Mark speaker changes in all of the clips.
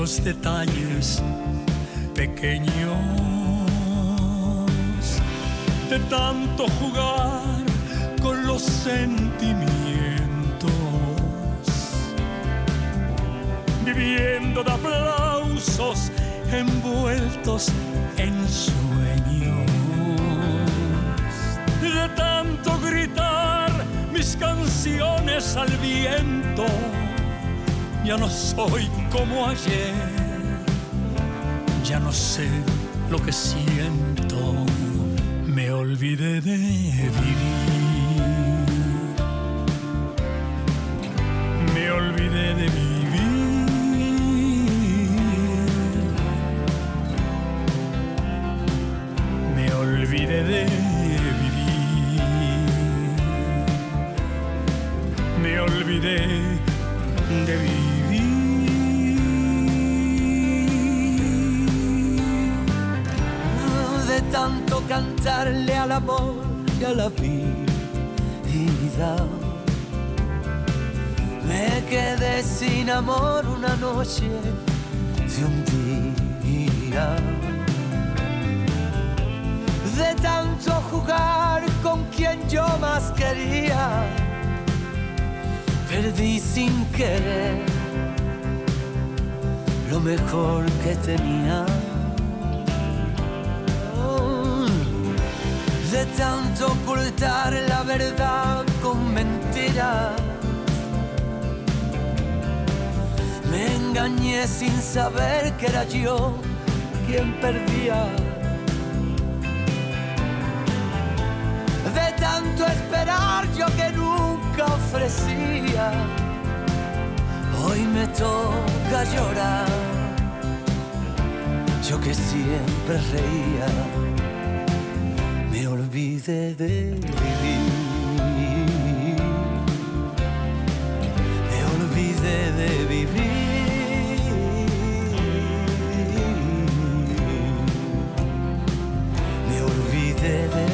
Speaker 1: los detalles pequeños, de tanto jugar con los sentimientos, viviendo de aplausos envueltos en sueños, de tanto gritar mis canciones al viento. Ya no soy como ayer, ya no sé lo que siento, me olvidé de vivir, me olvidé de vivir, me olvidé de vivir, me olvidé de vivir.
Speaker 2: De tanto cantarle al amor y a la vida, me quedé sin amor una noche de un día. De tanto jugar con quien yo más quería, perdí sin querer lo mejor que tenía. De tanto ocultar la verdad con mentiras, me engañé sin saber que era yo quien perdía. De tanto esperar yo que nunca ofrecía, hoy me toca llorar, yo que siempre reía. Me olvidé de vivir, me olvidé de vivir, me olvidé de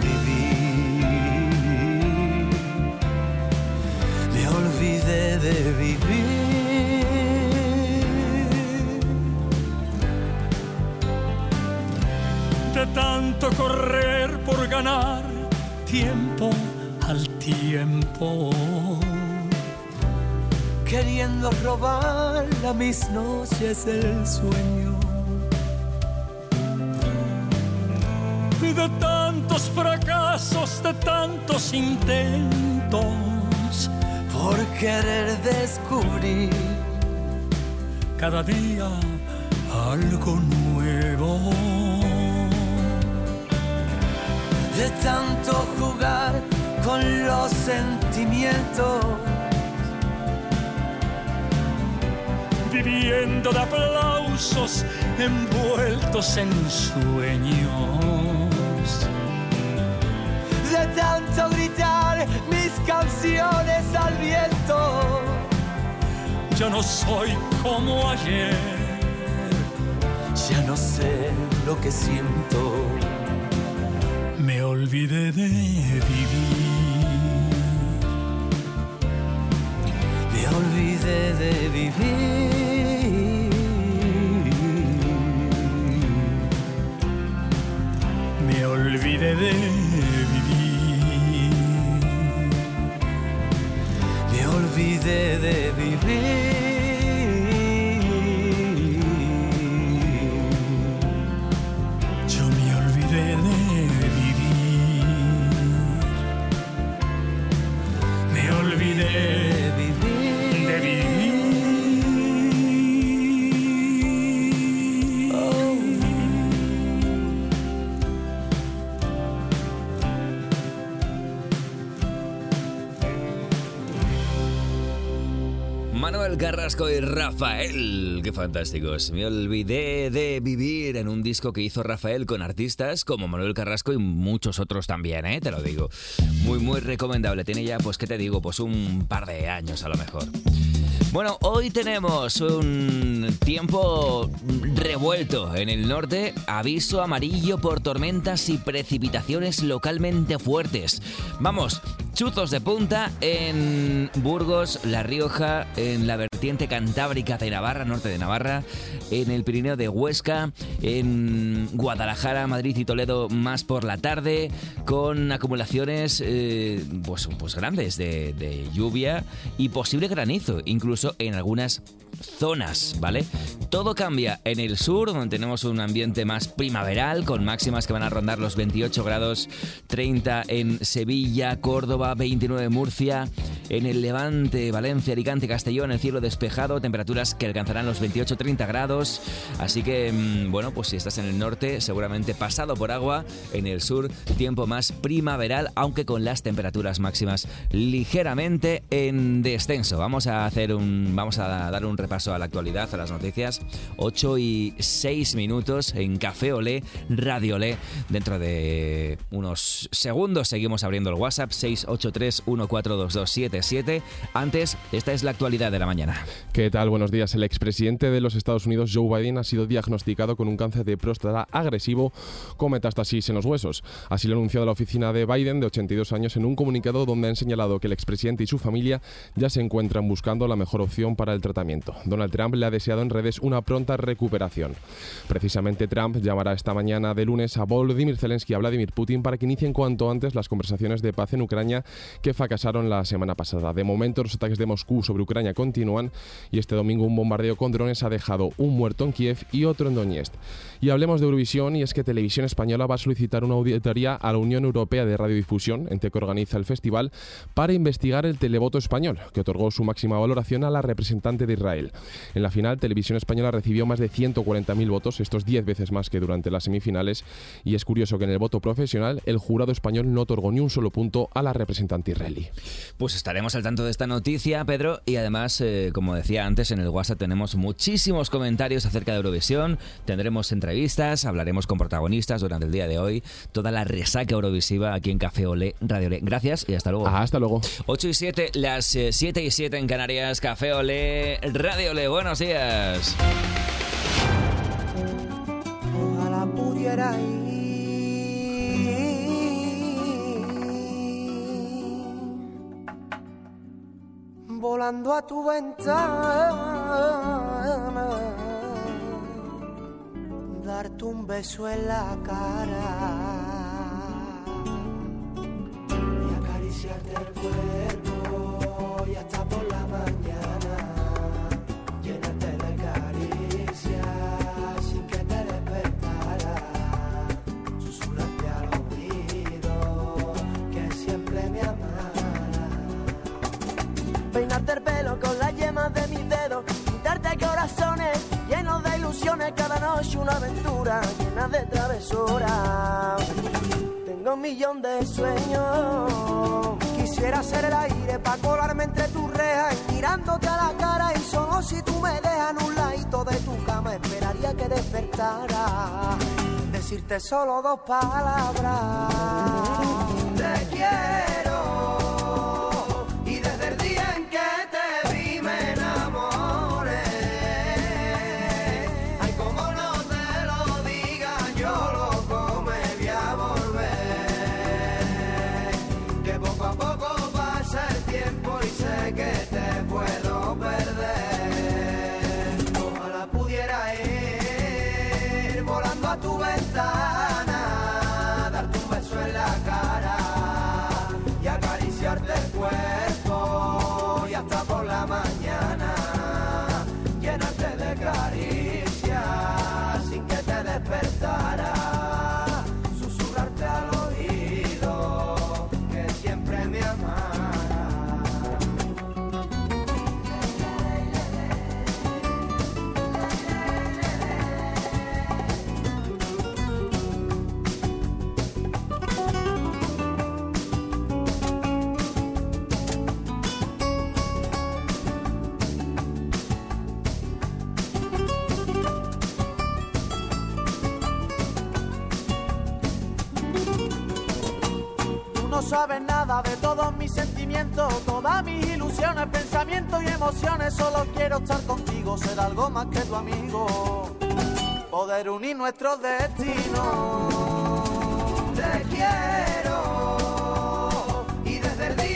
Speaker 2: vivir, me olvidé de vivir.
Speaker 1: De tanto correr por ganar tiempo al tiempo,
Speaker 2: queriendo robar a mis noches el sueño.
Speaker 1: De tantos fracasos, de tantos intentos,
Speaker 2: por querer descubrir
Speaker 1: cada día algo nuevo.
Speaker 2: De tanto jugar con los sentimientos,
Speaker 1: viviendo de aplausos envueltos en sueños,
Speaker 2: de tanto gritar mis canciones al viento.
Speaker 1: ya no soy como ayer,
Speaker 2: ya no sé lo que siento.
Speaker 1: Me olvidé de vivir,
Speaker 2: me olvidé de vivir,
Speaker 1: me olvidé de vivir,
Speaker 2: me olvidé de vivir.
Speaker 1: Yo me olvidé de de vivir, de vivir. Oh.
Speaker 3: Manuel Carrasco y Rafael, qué fantásticos. Me olvidé de vivir en un disco que hizo Rafael con artistas como Manuel Carrasco y muchos otros también, te lo digo. Muy, muy recomendable. Tiene ya, pues, ¿qué te digo? Pues un par de años a lo mejor. Bueno, hoy tenemos un tiempo revuelto en el norte. Aviso amarillo por tormentas y precipitaciones localmente fuertes. Vamos, chuzos de punta en Burgos, La Rioja, en la vertiente cantábrica de Navarra, norte de Navarra, en el Pirineo de Huesca, en Guadalajara, Madrid y Toledo más por la tarde, con acumulaciones pues grandes de lluvia y posible granizo, incluso en algunas zonas, ¿vale? Todo cambia en el sur, donde tenemos un ambiente más primaveral, con máximas que van a rondar los 28 grados, 30 en Sevilla, Córdoba, 29 en Murcia, en el Levante, Valencia, Alicante, Castellón, el cielo despejado, temperaturas que alcanzarán los 28-30 grados, así que, bueno, pues si estás en el norte, seguramente pasado por agua, en el sur, tiempo más primaveral, aunque con las temperaturas máximas ligeramente en descenso. Vamos a dar un repaso a la actualidad, a las noticias. 8:06 en Café Olé, Radio Olé. Dentro de unos segundos seguimos abriendo el WhatsApp 683142277. Antes, esta es la actualidad de la mañana.
Speaker 4: ¿Qué tal? Buenos días. El expresidente de los Estados Unidos, Joe Biden, ha sido diagnosticado con un cáncer de próstata agresivo con metástasis en los huesos. Así lo ha anunciado la oficina de Biden, de 82 años, en un comunicado donde han señalado que el expresidente y su familia ya se encuentran buscando la mejor opción para el tratamiento. Donald Trump le ha deseado en redes una pronta recuperación. Precisamente Trump llamará esta mañana de lunes a Volodymyr Zelensky y a Vladimir Putin para que inicien cuanto antes las conversaciones de paz en Ucrania que fracasaron la semana pasada. De momento, los ataques de Moscú sobre Ucrania continúan y este domingo un bombardeo con drones ha dejado un muerto en Kiev y otro en Donetsk. Y hablemos de Eurovisión, y es que Televisión Española va a solicitar una auditoría a la Unión Europea de Radiodifusión, ente que organiza el festival, para investigar el televoto español, que otorgó su máxima valoración a la representante de Israel. En la final, Televisión Española recibió más de 140.000 votos, estos 10 veces más que durante las semifinales, y es curioso que en el voto profesional el jurado español no otorgó ni un solo punto a la representante israelí.
Speaker 3: Pues estaremos al tanto de esta noticia, Pedro, y además, como decía antes, en el WhatsApp tenemos muchísimos comentarios acerca de Eurovisión, tendremos entrevistas, hablaremos con protagonistas durante el día de hoy, toda la resaca eurovisiva aquí en Café Olé, Radio Olé. Gracias y hasta luego.
Speaker 4: Hasta luego.
Speaker 3: 8:07, las 7:07 en Canarias, Café Olé, Radio Olé. Buenos días.
Speaker 2: Ojalá pudiera ir volando a tu ventana, darte un beso en la cara y acariciarte el cuerpo y hasta por la mañana llenarte de caricias sin que te despertara, susurrarte al oído que siempre me amara, peinarte el pelo con las yemas de mis dedos, pintarte corazones llenos de ilusiones, cada noche una aventura llena de travesuras. Tengo un millón de sueños, quisiera ser el aire para colarme entre tus rejas y mirándote a la cara, y solo si tú me dejas en un ladito de tu cama esperaría que despertara, decirte solo dos palabras: te quiero. Y desde el día en que te vi me enamoré. Ay, como no te lo diga, yo loco me voy a volver. Que poco a poco pasa el tiempo y sé que te puedo perder. Ojalá pudiera ir volando a tu ventana, darte un beso en la cara y acariciarte el cuerpo y hasta por la mañana llenarte de caricias sin que te despertara, susurrarte al oído que siempre me amara. No sabes nada de todos mis sentimientos, todas mis ilusiones, pensamientos y emociones. Solo quiero estar contigo, ser algo más que tu amigo, poder unir nuestros destinos. Te quiero y desde el día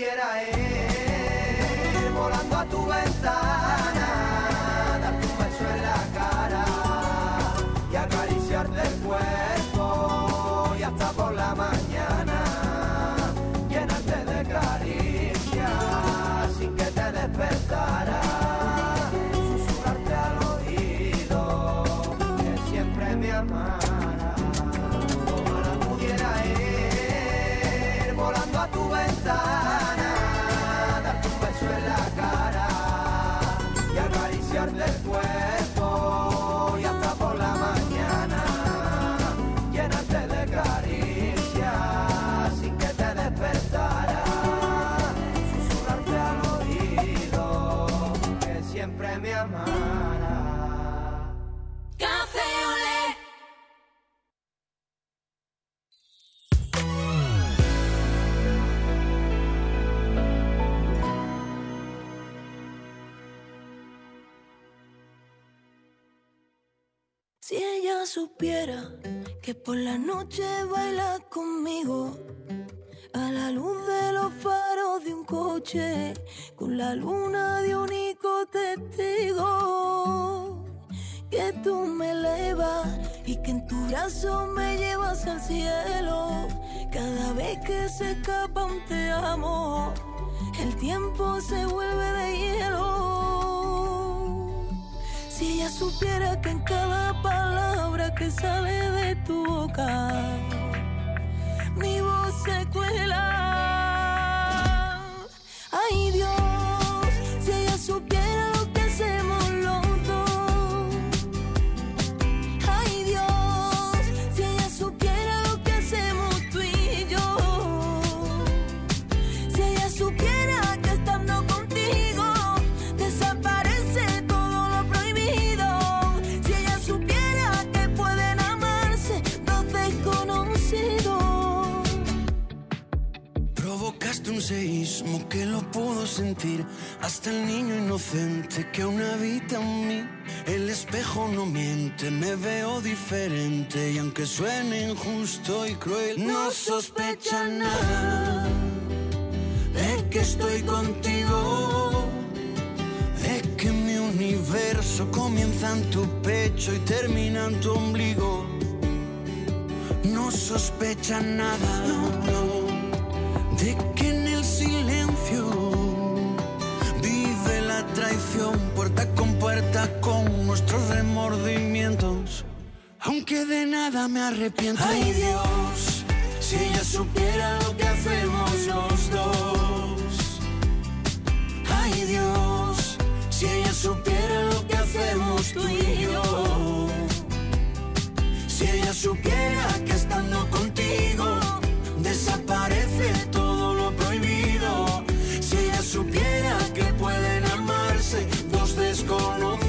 Speaker 2: pudiera ir volando a tu ventana, darte un beso en la cara y acariciarte el cuerpo y hasta por la mañana llenarte de caricias sin que te despertara, susurrarte al oído que siempre me amara. Ojalá pudiera ir volando a tu ventana, darte un beso en la cara y acariciarte el cuerpo y hasta por la mañana llenarte de caricias sin que te despertara, susurrarte al oído que siempre me amara.
Speaker 5: Café Olé.
Speaker 6: Si ella supiera que por la noche baila conmigo a la luz de los faros de un coche, con la luna de único testigo, que tú me elevas y que en tu brazo me llevas al cielo. Cada vez que se escapa un te amo, el tiempo se vuelve de hielo. Si ella supiera que en cada palabra que sale de tu boca mi voz se cuela. Ay Dios, si ella supiera lo que hacemos los dos. Ay Dios, si ella supiera lo que hacemos tú y yo. Si ella supiera que estando contigo desaparece todo lo prohibido. Si ella supiera que pueden amarse dos desconocidos.
Speaker 7: Provocaste un seísmo que lo puedo sentir, hasta el niño inocente que aún habita en mí. El espejo no miente, me veo diferente y aunque suene injusto y cruel, no sospecha nada de que estoy contigo, de que mi universo comienza en tu pecho y termina en tu ombligo. No sospecha nada, no, de que en el silencio vive la traición, puerta con nuestros remordimientos, aunque de nada me arrepiento. Ay Dios, si ella supiera lo que hacemos los dos. Ay Dios, si ella supiera lo que hacemos tú y yo. Si ella supiera que estando contigo desaparece todo lo prohibido. Si ella supiera que pueden amarse dos desconocidos.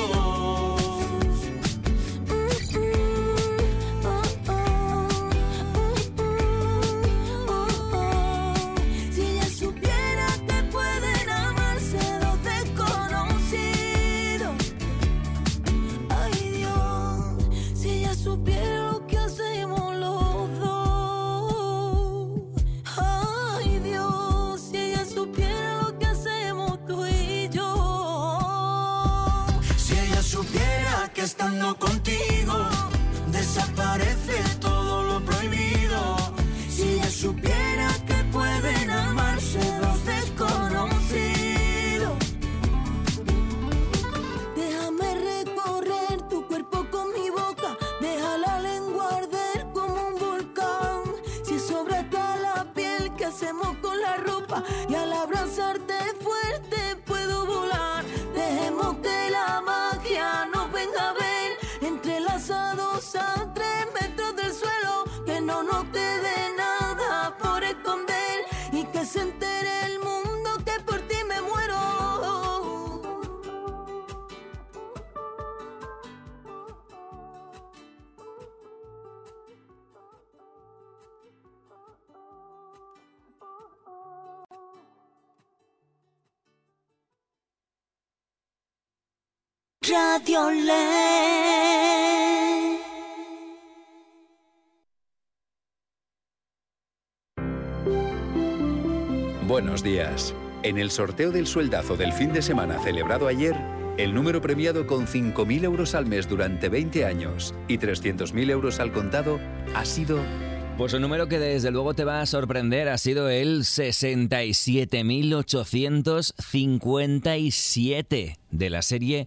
Speaker 6: Si ella supiera que pueden amarse dos desconocidos. Ay Dios, si ella supiera lo que hacemos los dos. Ay Dios, si ella supiera lo que hacemos tú y yo.
Speaker 7: Si ella supiera que estando contigo desaparece todo lo prohibido. Si ella supiera que pueden amarse dos desconocidos.
Speaker 6: Déjame recorrer tu cuerpo con mi boca, deja la lengua arder como un volcán. Si sobra hasta la piel, ¿qué hacemos con la ropa? Y al abrazarte fuerte puedo volar. Dejemos que la magia nos venga a ver, entrelazados a 3 metros del suelo. Que no nos quede nada por esconder y que se entere el mundo que por ti me muero. Radio Lé.
Speaker 5: Buenos días. En el sorteo del sueldazo del fin de semana celebrado ayer, el número premiado con 5.000 euros al mes durante 20 años y 300.000 euros al contado ha sido...
Speaker 3: Pues un número que desde luego te va a sorprender ha sido el 67.857 de la serie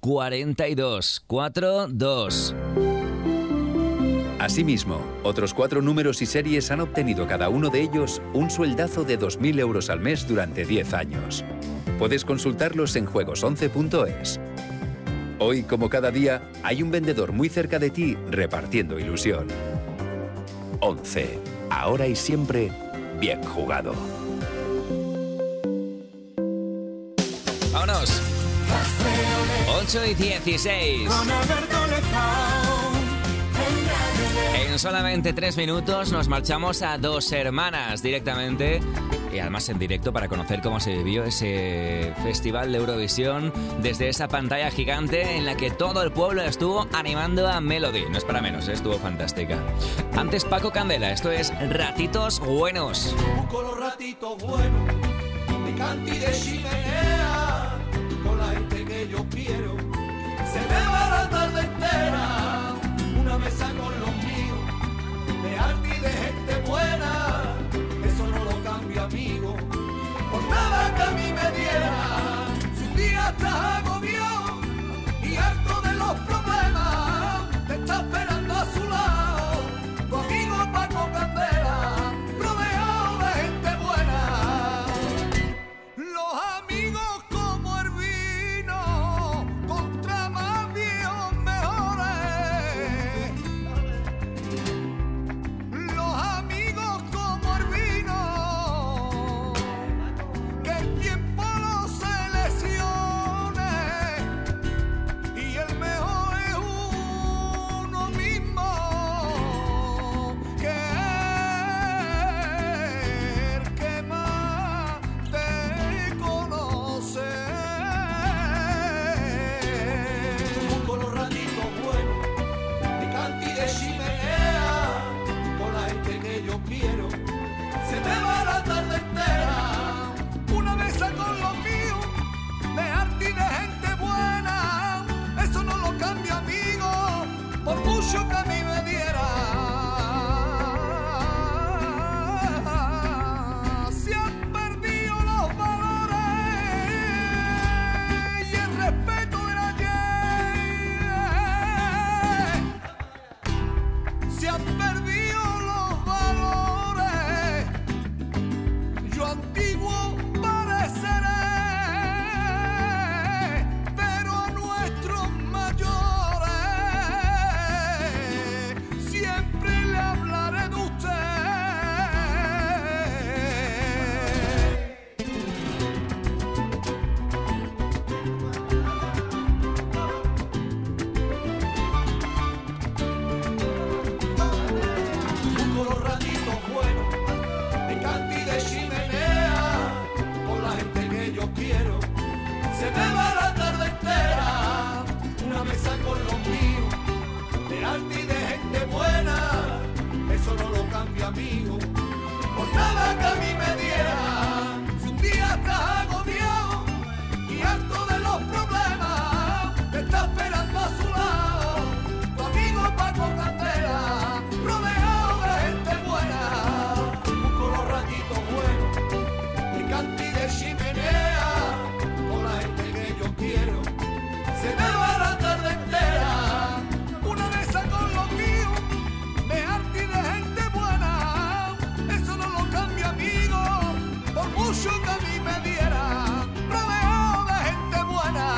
Speaker 3: 4242.
Speaker 5: Asimismo, otros 4 números y series han obtenido cada uno de ellos un sueldazo de 2.000 euros al mes durante 10 años. Puedes consultarlos en juegos11.es. Hoy, como cada día, hay un vendedor muy cerca de ti repartiendo ilusión. 11. Ahora y siempre, bien jugado.
Speaker 3: ¡Vámonos! 8:16. En solamente 3 minutos nos marchamos a Dos Hermanas directamente y además en directo para conocer cómo se vivió ese festival de Eurovisión desde esa pantalla gigante en la que todo el pueblo estuvo animando a Melody. No es para menos, estuvo fantástica. Antes Paco Candela, esto es Ratitos Buenos.
Speaker 8: Busco los ratitos buenos de canti y de chimenea con la gente que yo quiero. Se me va la tarde entera, una mesa con los míos, de arte y de gente buena, eso no lo cambio, amigo, por nada que a mí me diera. Si un día estás agobiado y harto de los problemas, te está esperando a su lado tu amigo Paco Candela, rodeado de gente buena. Los amigos como el vino, contra más viejos mejores. Los amigos como el vino, que el tiempo los seleccione, y el mejor es uno mismo, que el que más te conoce. Busco los ratitos buenos de canti y de chimenea con la gente que yo quiero. Se me va la tarde entera, una mesa con los míos, de arte y de gente buena, eso no lo cambio, amigo, por mucho que a mí me diera. Se han perdido los valores y el respeto del ayer. Se han perdido los valores, yo antiguo pareceré, pero a nuestros mayores siempre le hablaré de usted. Busco los ratitos buenos de canti y de chimenea con la gente que yo quiero. Se me va la tarde entera, una mesa con los míos, de arte y de gente buena, eso no lo cambio, amigo, por nada que a mí me diera. Si un día estás agobiado y harto de los problemas, te está esperando a su lado tu amigo Paco Candela, rodeado de gente buena. Busco los ratitos buenos de canti y de chimenea con la gente que yo quiero. Se me va la tarde entera, una mesa con los míos, de arte y de gente buena, eso no lo cambio, amigo, por mucho que a mí me diera. Rodeado de gente buena.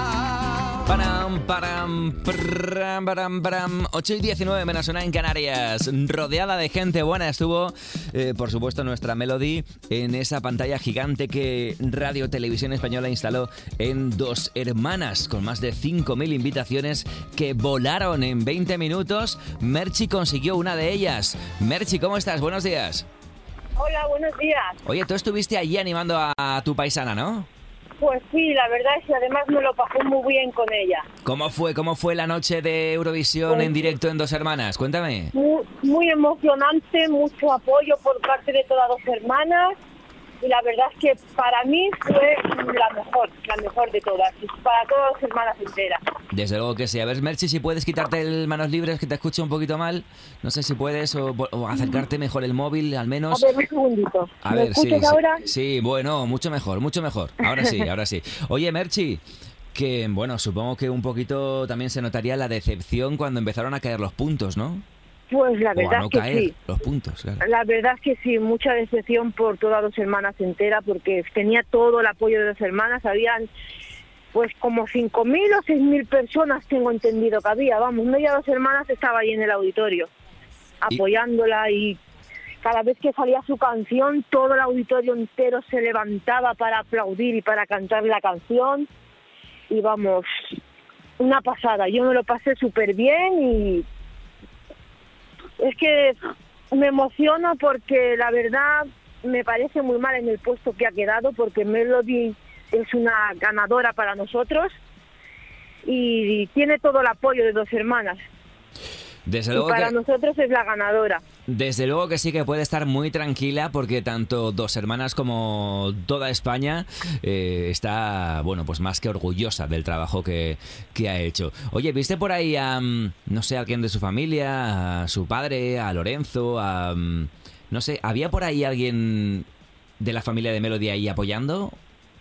Speaker 3: Param, 8:19 menos una en Canarias. Rodeada de gente buena estuvo, por supuesto, nuestra Melody en esa pantalla gigante que Radio Televisión Española instaló en Dos Hermanas, con más de 5.000 invitaciones que volaron en 20 minutos. Merchi consiguió una de ellas. Merchi, ¿cómo estás? Buenos días.
Speaker 9: Hola, buenos días.
Speaker 3: Oye, tú estuviste allí animando a tu paisana, ¿no?
Speaker 9: Pues sí, la verdad es que además me lo pasé muy bien con ella.
Speaker 3: ¿Cómo fue la noche de Eurovisión en directo en Dos Hermanas? Cuéntame.
Speaker 9: Muy emocionante, mucho apoyo por parte de todas Dos Hermanas y la verdad es que para mí fue la mejor de todas, para todas las hermanas enteras.
Speaker 3: Desde luego que sí. A ver, Merchi, si puedes quitarte el manos libres, que te escucho un poquito mal. No sé si puedes o acercarte mejor el móvil, al menos.
Speaker 9: A ver, un segundito.
Speaker 3: A
Speaker 9: ¿Me
Speaker 3: ver,
Speaker 9: escuchas ahora?
Speaker 3: Sí, bueno, mucho mejor, mucho mejor. Ahora sí, ahora sí. Oye, Merchi, que bueno, supongo que un poquito también se notaría la decepción cuando empezaron a caer los puntos, ¿no?
Speaker 9: Pues la
Speaker 3: O a
Speaker 9: verdad
Speaker 3: no
Speaker 9: es que
Speaker 3: caer
Speaker 9: sí.
Speaker 3: los puntos, claro.
Speaker 9: La verdad es que sí, mucha decepción por todas las hermanas enteras, porque tenía todo el apoyo de las hermanas. Habían pues como 5.000 o 6.000 personas, tengo entendido que había. Vamos, media de las hermanas estaba ahí en el auditorio, apoyándola, y cada vez que salía su canción, todo el auditorio entero se levantaba para aplaudir y para cantar la canción. Y vamos, una pasada. Yo me lo pasé súper bien y es que me emociono porque la verdad me parece muy mal en el puesto que ha quedado, porque Melody es una ganadora para nosotros y tiene todo el apoyo de dos hermanas.
Speaker 3: Desde
Speaker 9: Y
Speaker 3: luego
Speaker 9: para
Speaker 3: que...
Speaker 9: nosotros es la ganadora.
Speaker 3: Desde luego que sí, que puede estar muy tranquila, porque tanto Dos Hermanas como toda España está, bueno, pues más que orgullosa del trabajo que ha hecho. Oye, ¿viste por ahí a, no sé, a alguien de su familia, a su padre, a Lorenzo, a, no sé, ¿había por ahí alguien de la familia de Melody ahí apoyando?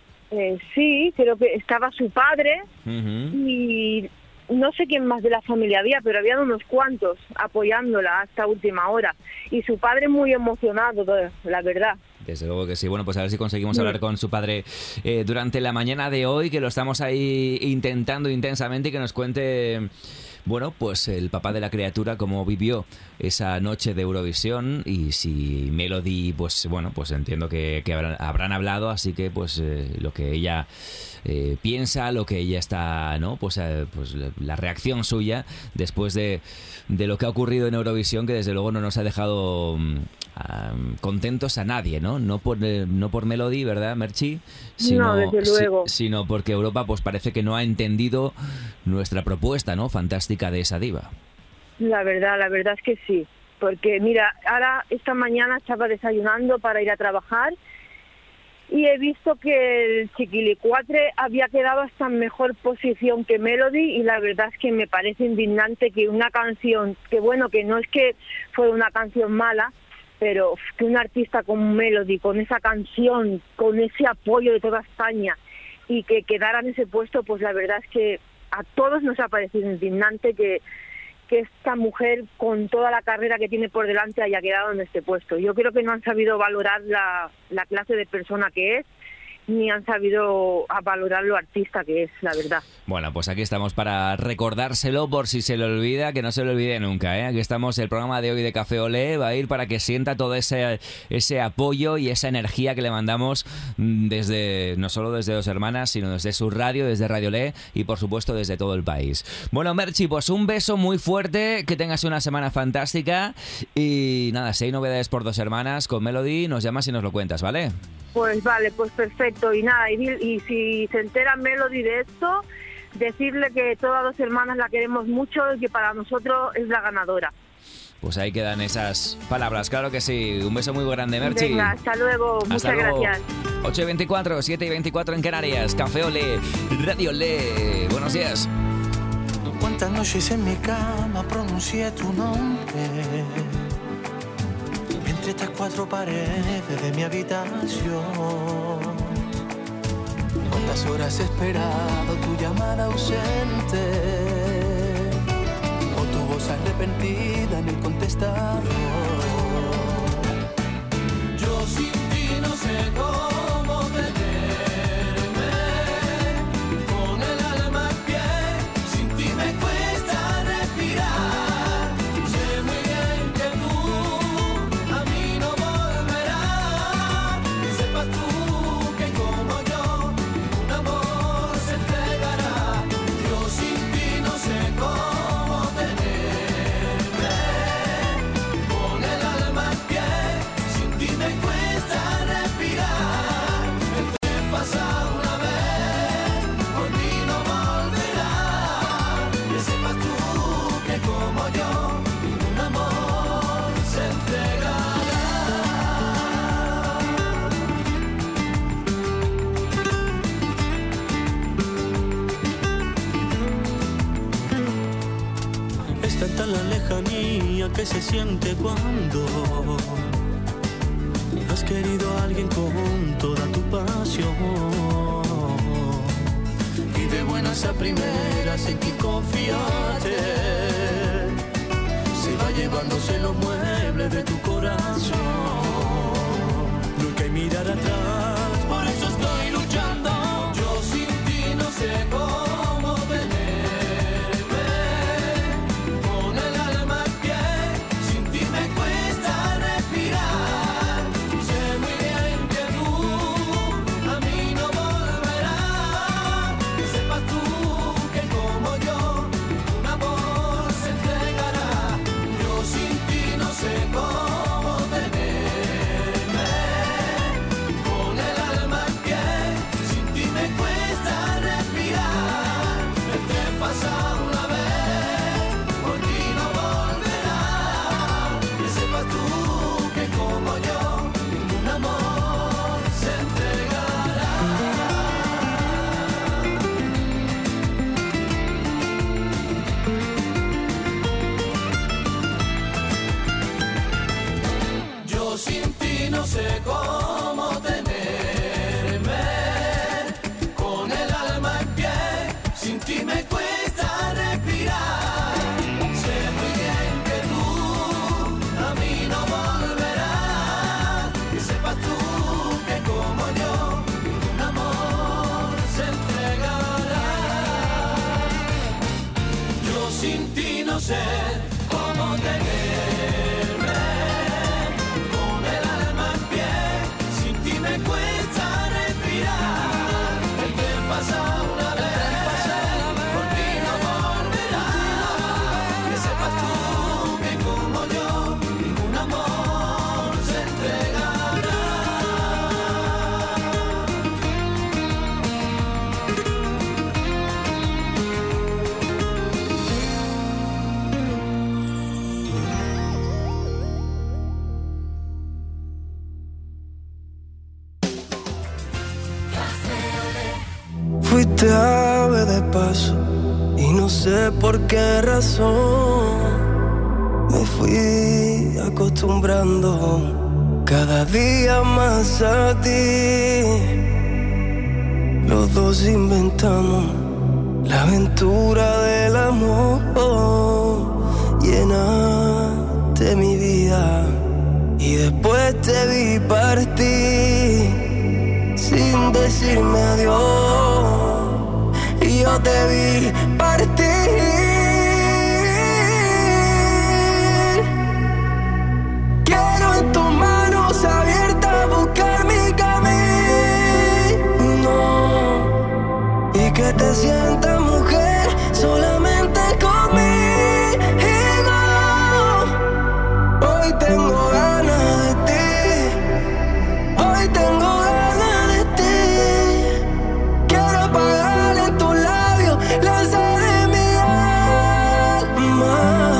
Speaker 9: Sí, creo que estaba su padre y no sé quién más de la familia había, pero habían unos cuantos apoyándola hasta última hora. Y su padre muy emocionado, la verdad.
Speaker 3: Desde luego que sí. Bueno, pues a ver si conseguimos hablar con su padre durante la mañana de hoy, que lo estamos ahí intentando intensamente, y que nos cuente, bueno, pues el papá de la criatura cómo vivió esa noche de Eurovisión, y si Melody, pues bueno, pues entiendo que habrán hablado, así que pues lo que ella piensa, lo que ella está, ¿no? Pues la reacción suya después de lo que ha ocurrido en Eurovisión, que desde luego no nos ha dejado contentos a nadie, ¿no? No por Melody, ¿verdad, Merchi?
Speaker 9: No, desde luego.
Speaker 3: Sino porque Europa pues parece que no ha entendido nuestra propuesta, ¿no? Fantástica de esa diva.
Speaker 9: La verdad es que sí. Porque mira, ahora esta mañana estaba desayunando para ir a trabajar y he visto que el Chiquilicuatre había quedado hasta en mejor posición que Melody, y la verdad es que me parece indignante que una canción, que bueno, que no es que fuera una canción mala, pero que un artista como Melody, con esa canción, con ese apoyo de toda España, y que quedara en ese puesto, pues la verdad es que a todos nos ha parecido indignante que esta mujer, con toda la carrera que tiene por delante, haya quedado en este puesto. Yo creo que no han sabido valorar la clase de persona que es, ni han sabido valorar lo artista que es, la verdad.
Speaker 3: Bueno, pues aquí estamos para recordárselo por si se le olvida, que no se le olvide nunca, ¿eh? Aquí estamos, el programa de hoy de Café Olé va a ir para que sienta todo ese apoyo y esa energía que le mandamos desde, no solo desde Dos Hermanas, sino desde su radio, desde Radio Olé, y por supuesto desde todo el país. Bueno, Merchi, pues un beso muy fuerte, que tengas una semana fantástica, y nada, si hay novedades por Dos Hermanas con Melody, nos llamas y nos lo cuentas, ¿vale?
Speaker 9: Pues vale, pues perfecto. Y nada, y si se entera Melody de esto, decirle que todas Dos Hermanas la queremos mucho y que para nosotros es la ganadora.
Speaker 3: Pues ahí quedan esas palabras, claro que sí. Un beso muy grande, Merchi.
Speaker 9: Venga, hasta luego.
Speaker 3: Hasta
Speaker 9: Muchas
Speaker 3: luego.
Speaker 9: gracias.
Speaker 3: 8:24, 7:24 en Canarias. Café Olé, Radio Olé. Buenos días.
Speaker 7: Cuántas noches en mi cama pronuncié tu nombre, entre estas cuatro paredes de mi habitación. Cuántas horas he esperado tu llamada ausente, o tu voz arrepentida en el contestador. Yo sin ti no sé cómo tenerme, con el alma en pie, sin ti me cuesta respirar. Sé muy bien que tú a mí no volverás, que sepas tú que como yo un amor se entregará. Yo sin ti no sé cómo tenerme, con el alma en pie, sin ti me cuesta respirar.
Speaker 10: se siente cuando has querido a alguien con toda tu pasión. Y de buenas a primeras en ti confiaste, se va llevándose los muebles de tu corazón. Nunca hay mirar atrás, por eso estoy luchando. Yo sin ti no sé cómo tenerme, con el alma en pie, sin ti me cuesta respirar. Sé muy bien que tú a mí no volverás, que sepas tú que como yo un amor se entregará. Yo sin ti no sé cómo tenerme, con el alma en pie, sin ti me cuesta respirar. El tren pasa una vez, por ti no volverá. Que sepas tú que como yo ningún amor se entregará. Yo sin ti no sé cómo tenerme, con el alma en pie, sin ti me cuesta respirar. Sé muy bien que tú a mí no volverás, que sepas tú que como yo ningún amor se entregará. Yo sin ti no sé cómo tenerme, con el alma en pie, sin ti me cuesta respirar. El tren pasa una vez, por ti no volverá. Que sepas tú que como yo ningún amor se entregará.
Speaker 11: Fuiste ave de paso y no sé por qué razón me fui acostumbrando cada día más a ti. Los dos inventamos la aventura del amor, llenaste mi vida y después te vi partir sin decirme adiós, y yo te vi partir. Quiero en tus manos abiertas buscar mi camino, y que te sientas mujer solamente conmigo. Hoy tengo ganas de ti, hoy tengo ganas de ti. Quiero apagar en tus labios la sed de mi alma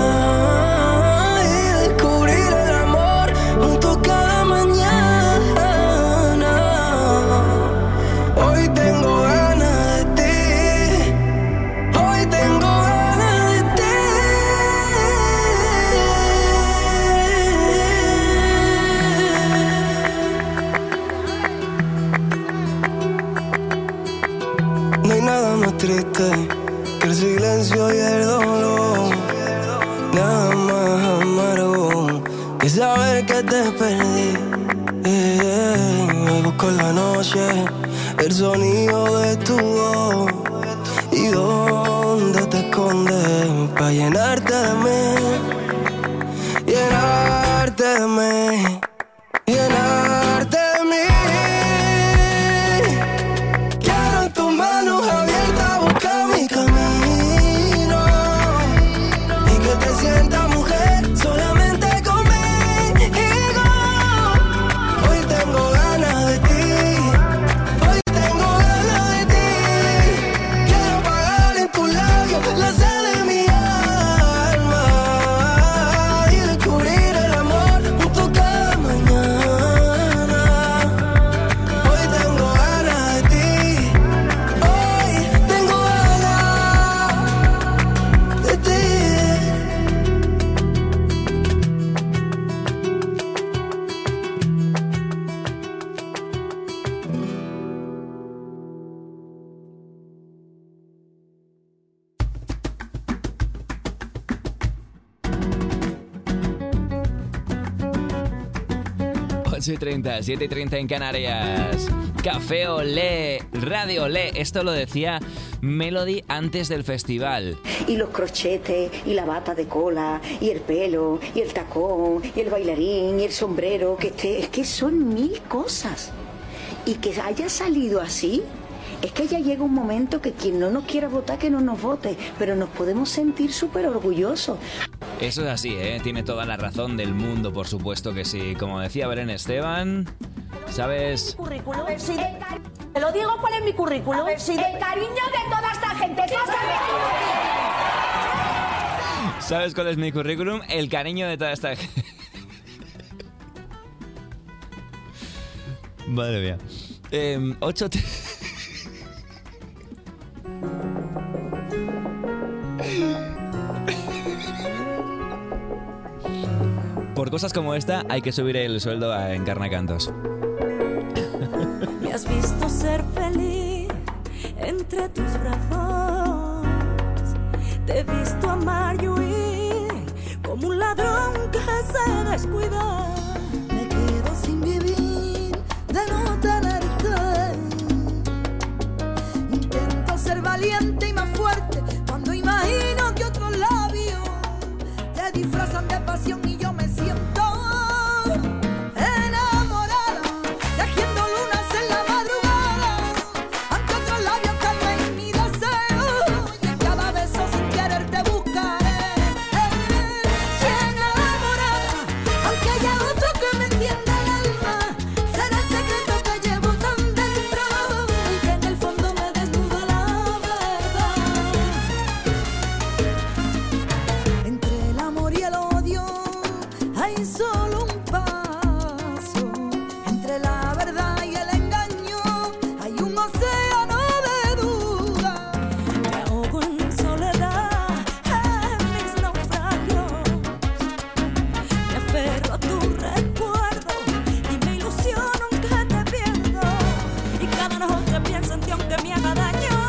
Speaker 11: y descubrir el amor juntos cada mañana. Hoy tengo ganas de ti, hoy tengo ganas de ti. No hay nada más triste que el silencio y el dolor, nada más amargo que saber que te perdí. Me busco en la noche el sonido de tu voz, y dónde te escondes para llenarte de mí, llenarte de mí, llenarte de mí. Quiero en tus manos abiertas buscar mi camino, y que te sientas mujer solamente conmigo. Hoy tengo ganas de ti, hoy tengo ganas de ti. Quiero apagar en tus labios la sed de mi alma y descubrir el amor junto cada
Speaker 3: 8:30, 7:30 en Canarias. Café Olé, Radio Olé. Esto lo decía Melody antes del festival.
Speaker 12: Y los crochetes, y la bata de cola, y el pelo, y el tacón, y el bailarín, y el sombrero, es que son 1000 cosas. Y que haya salido así, es que ya llega un momento que quien no nos quiera votar, que no nos vote, pero nos podemos sentir súper orgullosos.
Speaker 3: Eso es así, ¿eh? Tiene toda la razón del mundo, por supuesto que sí. Como decía Belén Esteban, ¿sabes?
Speaker 13: Currículum. Te lo digo, ¿cuál es mi currículum? El cariño de toda esta gente.
Speaker 3: ¿Sabes cuál es mi currículum? El cariño de toda esta gente. Madre mía. 8... Por cosas como esta hay que subir el sueldo a Encarnacantos.
Speaker 6: Me has visto ser feliz entre tus brazos. Te he visto amar y huir como un ladrón que se descuida. Me quedo sin vivir de no tenerte. Intento ser valiente y más fuerte cuando imagino que otros labios te disfrazan de pasión y yo me siento enamorada, tejiendo lunas en la madrugada, aunque otros labios calmen mi deseo, y en cada beso sin querer te buscaré. Y enamorada, aunque haya otro que me encienda el alma, será el secreto que llevo tan dentro, y que en el fondo me desnuda la verdad. Entre el amor y el odio hay solo un paso, entre la verdad y el engaño hay un océano de duda. Me ahogo en soledad, en mis naufragios, me aferro a tu recuerdo y me ilusiono aunque te pierdo, y cada noche pienso en ti aunque me haga daño.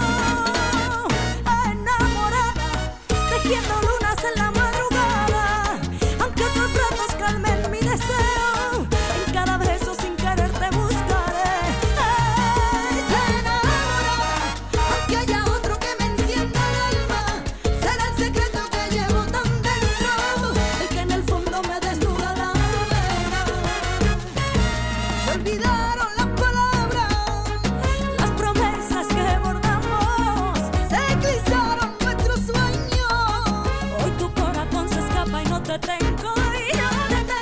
Speaker 6: Enamorada, tejiendo lunas en la madrugada, aunque tus brazos calmen mi deseo, en cada beso sin querer te buscaré. Enamorada, aunque haya otro que me encienda el alma, será el secreto que llevo tan dentro, el que en el fondo me desnuda la verdad. Se olvidaron las palabras, las promesas que bordamos, se eclipsaron nuestros sueños. Hoy tu corazón se escapa y no te tengo, y no te tengo.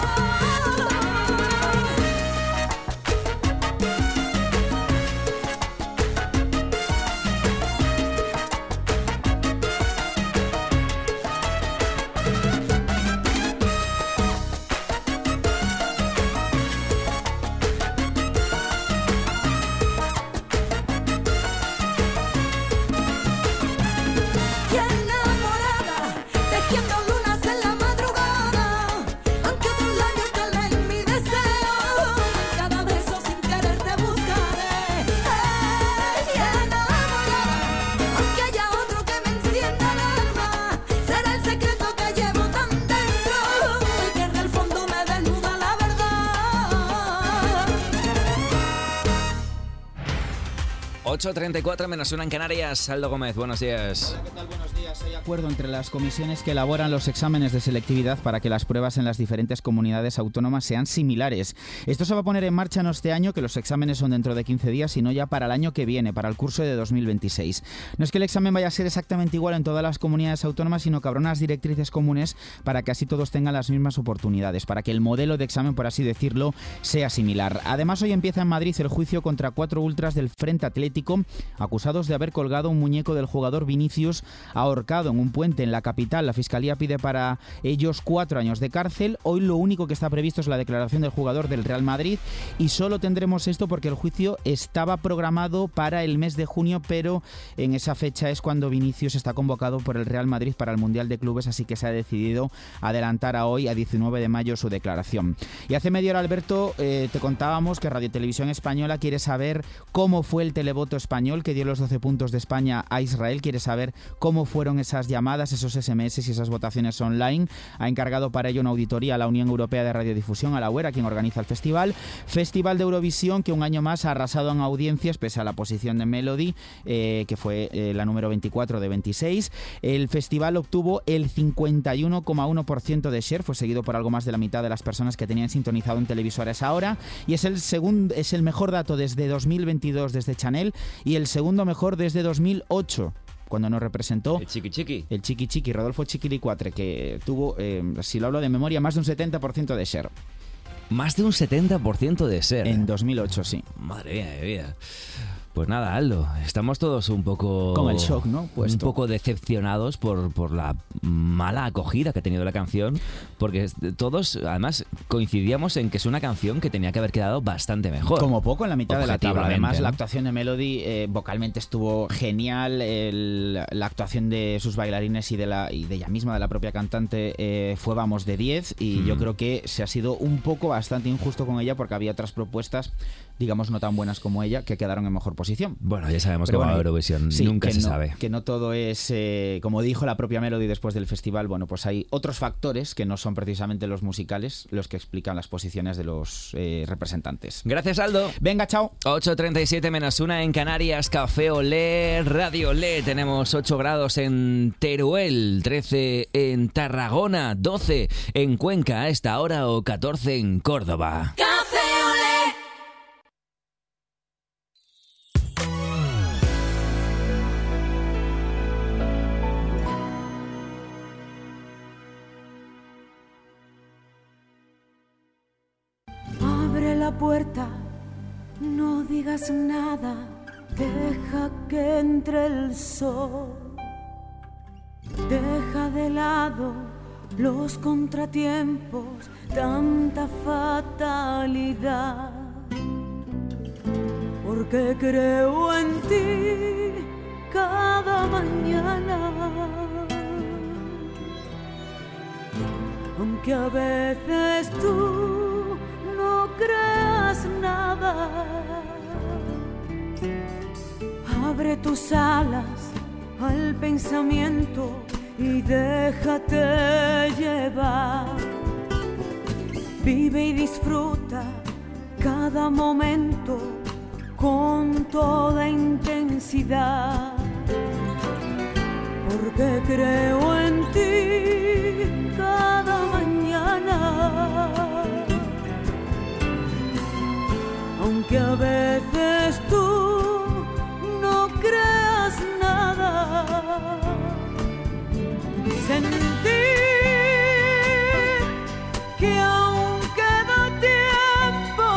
Speaker 3: 8:34 menos 1 en Canarias. Aldo Gómez, buenos días.
Speaker 14: ¿Qué tal? Buenos días. Hay acuerdo entre las comisiones que elaboran los exámenes de selectividad para que las pruebas en las diferentes comunidades autónomas sean similares. Esto se va a poner en marcha no este año, que los exámenes son dentro de 15 días, sino ya para el año que viene, para el curso de 2026. No es que el examen vaya a ser exactamente igual en todas las comunidades autónomas, sino que habrá unas directrices comunes para que así todos tengan las mismas oportunidades, para que el modelo de examen, por así decirlo, sea similar. Además, hoy empieza en Madrid el juicio contra 4 ultras del Frente Atlético, acusados de haber colgado un muñeco del jugador Vinicius ahorcado en un puente en la capital. La Fiscalía pide para ellos 4 años de cárcel. Hoy lo único que está previsto es la declaración del jugador del Real Madrid, y solo tendremos esto porque el juicio estaba programado para el mes de junio, pero en esa fecha es cuando Vinicius está convocado por el Real Madrid para el Mundial de Clubes, así que se ha decidido adelantar a hoy, a 19 de mayo, su declaración. Y hace media hora, Alberto, te contábamos que Radio Televisión Española quiere saber cómo fue el televoto español que dio los 12 puntos de España a Israel, quiere saber cómo fueron fueron esas llamadas, esos SMS y esas votaciones online. Ha encargado para ello una auditoría a la Unión Europea de Radiodifusión, a la UERA, quien organiza el Festival de Eurovisión, que un año más ha arrasado en audiencias pese a la posición de Melody, que fue la número 24 de 26. El festival obtuvo el 51,1% de share, fue seguido por algo más de la mitad de las personas que tenían sintonizado en televisores ahora, y es el mejor dato desde 2022 desde Chanel y el segundo mejor desde 2008. Cuando nos representó
Speaker 3: el Chiqui
Speaker 14: Chiqui, Rodolfo Chiquilicuatre, que tuvo, si lo hablo de memoria, más de un 70% de share.
Speaker 3: Más de un 70% de share.
Speaker 14: En 2008, sí.
Speaker 3: Madre mía de vida. Pues nada, Aldo, estamos todos un poco...
Speaker 14: Con el shock, ¿no?
Speaker 3: Un poco decepcionados por la mala acogida que ha tenido la canción, porque todos, además, coincidíamos en que es una canción que tenía que haber quedado bastante mejor.
Speaker 14: Como poco en la mitad de la tabla. Además,
Speaker 3: ¿no?
Speaker 14: La actuación de Melody vocalmente estuvo genial, la actuación de sus bailarines y de ella misma, de la propia cantante, fue, vamos, de 10, y yo creo que se ha sido un poco bastante injusto con ella, porque había otras propuestas, digamos, no tan buenas como ella, que quedaron en mejor posición.
Speaker 3: Bueno, ya sabemos que va a Eurovisión,
Speaker 14: sí,
Speaker 3: nunca se sabe.
Speaker 14: Que no todo es, como dijo la propia Melody después del festival, bueno, pues hay otros factores que no son precisamente los musicales los que explican las posiciones de los representantes.
Speaker 3: Gracias, Aldo.
Speaker 14: Venga, chao.
Speaker 3: 8:37 menos 1 en Canarias, Café Olé, Radio Olé. Tenemos 8 grados en Teruel, 13 en Tarragona, 12 en Cuenca a esta hora o 14 en Córdoba.
Speaker 6: Abre la puerta, no digas nada, deja que entre el sol. Deja de lado los contratiempos, tanta fatalidad. Porque creo en ti cada mañana, aunque a veces tú no creas nada. Abre tus alas al pensamiento y déjate llevar. Vive y disfruta cada momento con toda intensidad. Porque creo en ti cada mañana, aunque a veces tú no creas nada. Sentir que aún queda tiempo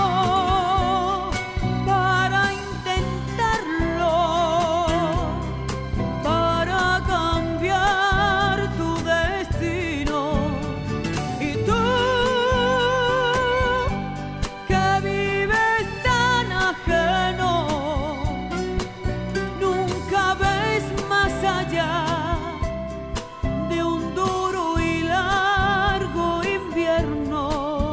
Speaker 6: para intentarlo, para cambiar tu destino. Y tú que vives tan ajeno, nunca ves más allá de un duro y largo invierno.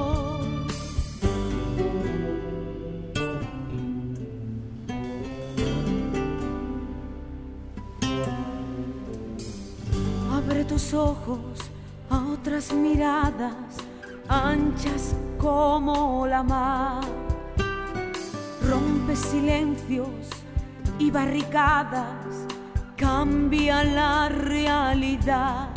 Speaker 6: Abre tus ojos a otras miradas, anchas como la mar. Rompe silencios y barricadas, cambia la realidad.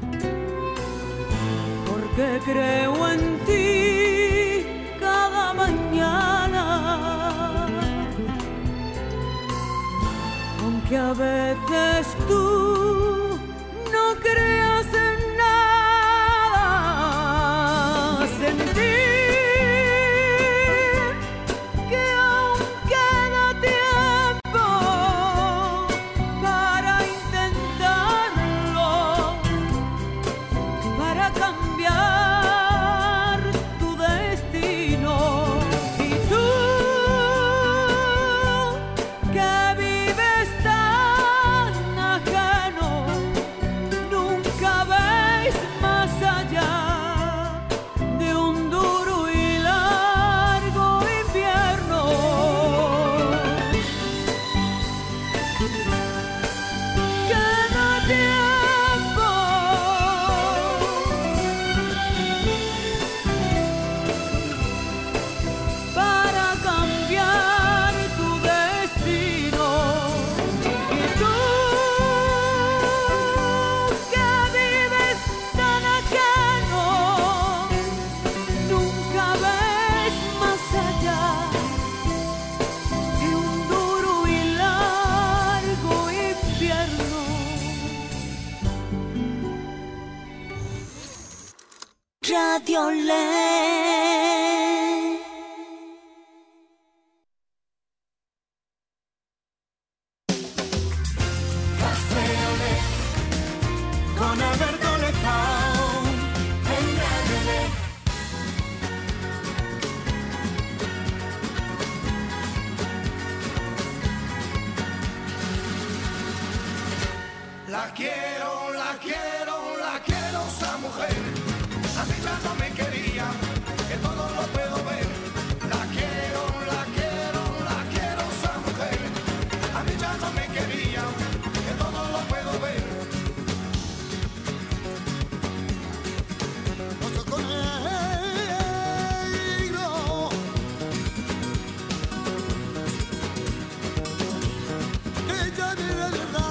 Speaker 6: Porque creo en ti cada mañana, aunque a veces tú no creas en nada. Sentir que aún queda tiempo para intentarlo, para cambiar tu destino. Y tú que vives tan ajeno, de oler.
Speaker 10: Café Olé, con Alberto Lezao, en Radio Olé.
Speaker 8: La quiero, la quiero, la quiero esa mujer. A mí ya no me quería, que todo lo puedo ver. La quiero, la quiero, la quiero esa mujer. A mí ya no me quería, que todo lo puedo ver. Oso con él, no. Ella de verdad.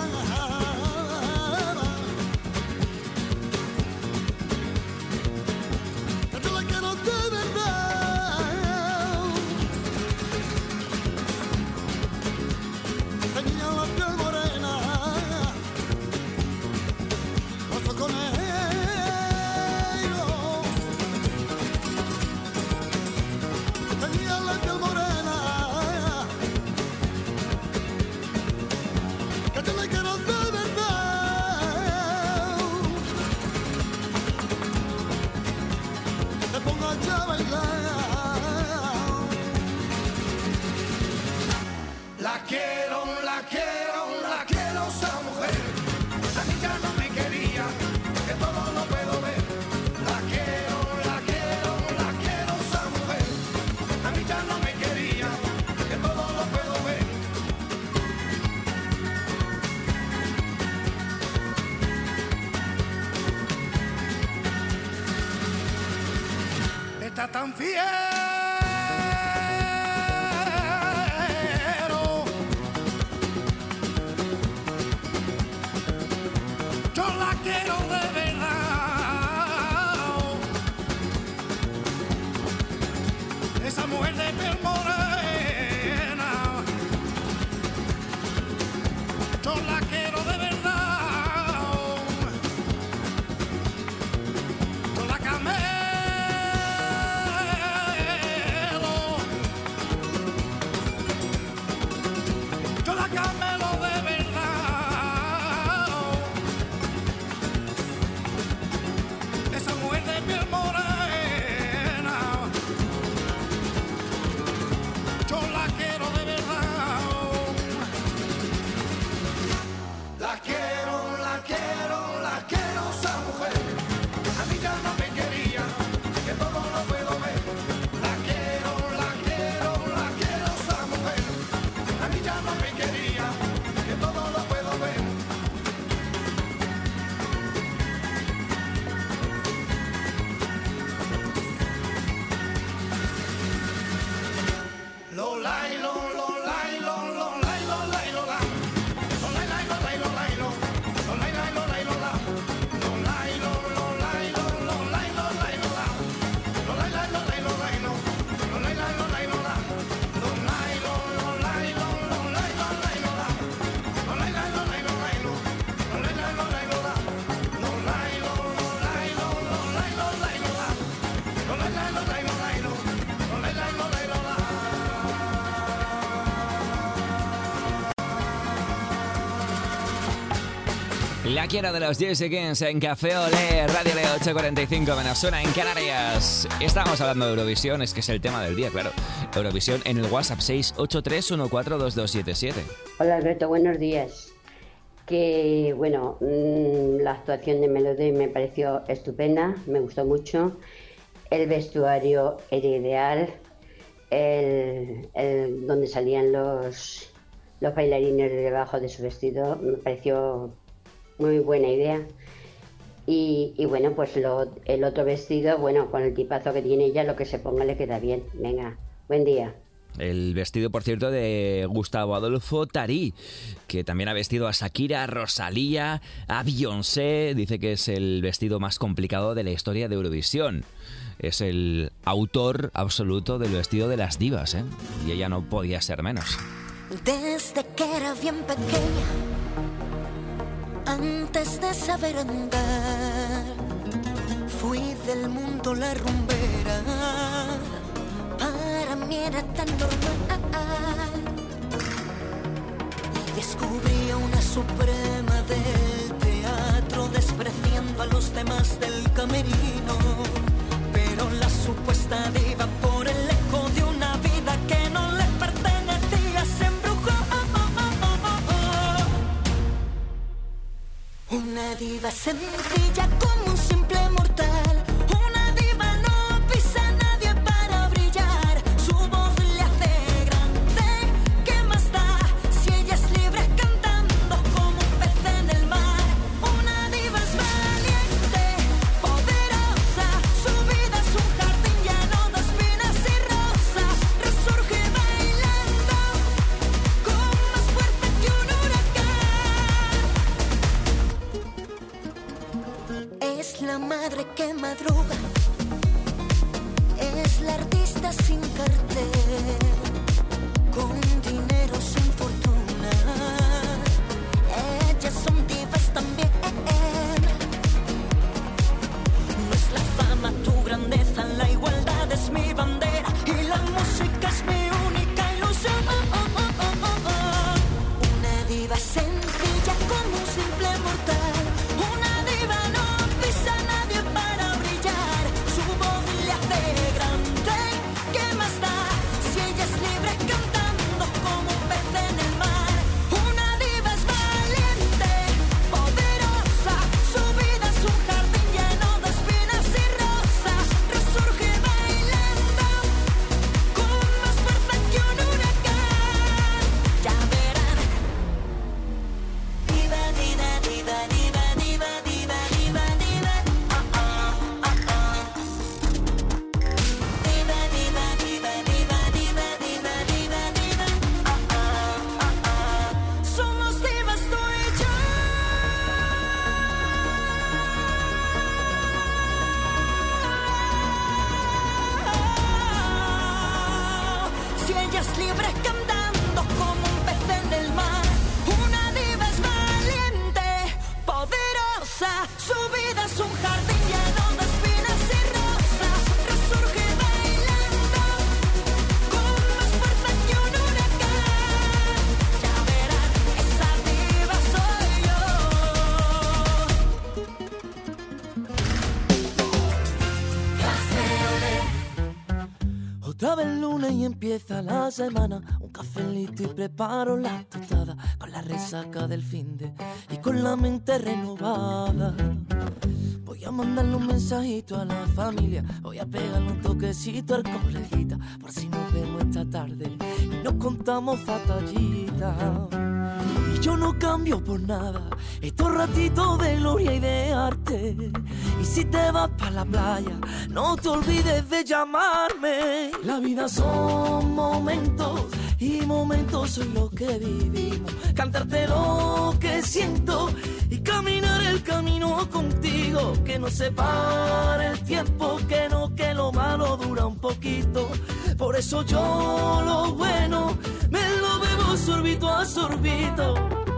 Speaker 8: La quiero, la quiero, la quiero esa mujer. A mí ya no me quería, que todo lo puedo ver. La quiero, la quiero, la quiero esa mujer. A mí ya no me quería, que todo lo puedo ver. Está tan fiel. Esa mujer de piel morena, yo la quiero de verdad. Yo la camelo, yo la camelo de verdad. Esa mujer de piel morena, yo la quiero de verdad. La quiero, la quiero, la quiero esa mujer. A mí ya no me quería, que todo lo puedo ver. La quiero, la quiero, la quiero esa mujer. A mí ya no me quería, que todo lo puedo ver. Lo lai, lo lai, lo lai, lo lai, lo la. Lo lai, lai, lo lai, lo lai, lo. Lo lai, lai, lo lai, lo la. Lo lai, lo lai, lo lai, lo lai, lo la. Lo lai, lai, lo lai, lo lai, lo. Lo lai, lai, lo lai, lo la. Lo lai, lo lai, lo lai, lo lai, lo la. Lo lai, lai, lo lai, lo lai, lo. Lo lai, lai, lo lai, lo la. Lo lai, lo lai, lo lai, lo lai, lo la. Lo lai, lai, lo lai, lo lai, lo. Lo lai, lai, lo lai, lo la.
Speaker 3: La quiero de los Jesse Kings en Café Olé, Radio Leo 8:45 menos una en Canarias. Estamos hablando de Eurovisión, es que es el tema del día, claro. Eurovisión en el WhatsApp 683142277.
Speaker 15: Hola Alberto, buenos días. Que bueno, la actuación de Melody me pareció estupenda, me gustó mucho. El vestuario era ideal, donde salían los bailarines de debajo de su vestido me pareció muy buena idea. Y bueno, pues el otro vestido, bueno, con el tipazo que tiene ella, lo que se ponga le queda bien. Venga, buen día.
Speaker 3: El vestido, por cierto, de Gustavo Adolfo Tarí, que también ha vestido a Shakira, a Rosalía, a Beyoncé. Dice que es el vestido más complicado de la historia de Eurovisión. Es el autor absoluto del vestido de las divas, ¿eh? Y ella no podía ser menos.
Speaker 6: Desde que era bien pequeña, antes de saber andar, fui del mundo la rumbera, para mí era tan normal. Y descubrí a una suprema del teatro, despreciando a los demás del camerino. Pero la supuesta diva, por el eco de una vida que no le pertenecía, se embrujó. Una diva sencilla como un simple mortal. Una diva no pisa a nadie para brillar. Su voz le hace grande. ¿Qué más da si ella es libre cantando como un pez en el mar? Una diva es valiente, poderosa. Su vida es un jardín lleno de espinas y rosas. Resurge bailando con más fuerza que un huracán. Es la madre que madruga, es la artista sin cartel, con dinero sin fortuna. Ellas son divas también. No es la fama tu grandeza, la igualdad es mi bandera y la música es mi única ilusión. Una diva sencilla como un simple mortal. Una diva no pisa a nadie para brillar. Su voz le hace grande. ¿Qué más da si ella es libre cantando como un pez en el mar? Una diva es valiente, poderosa. Su vida es un jardín lleno de espinas y rosas. Resurge bailando con más fuerza que un huracán. Ya verán. Diva, diva, diva, diva, diva, diva, diva, diva. Diva, diva, diva, diva, diva, diva, diva, diva. Somos divas tú y yo. Si ella es libre cantando como un pez en el mar. Una diva es valiente, poderosa. Su vida es un jardín lleno de espinas y rosas. Resurge bailando con más fuerza que un huracán. Ya verán, esa diva soy yo. Café Olé. Otra vez lunes y empieza la semana. Un cafelito y preparo la tostada, con la resaca del finde y con la mente renovada. Voy a mandarle un mensajito a la familia. Voy a pegarle un toquecito al coleguita, por si nos vemos esta tarde y nos contamos batallitas. Y yo no cambio por nada estos ratitos de gloria y de arte. Y si te vas pa' la playa, no te olvides de llamarme. La vida son momentos y momentos son lo que vivimos. Cantarte lo que siento y caminar el camino contigo. Que no se pare el tiempo, que no, que lo malo dura un poquito. Por eso yo lo bueno me lo bebo sorbito a sorbito.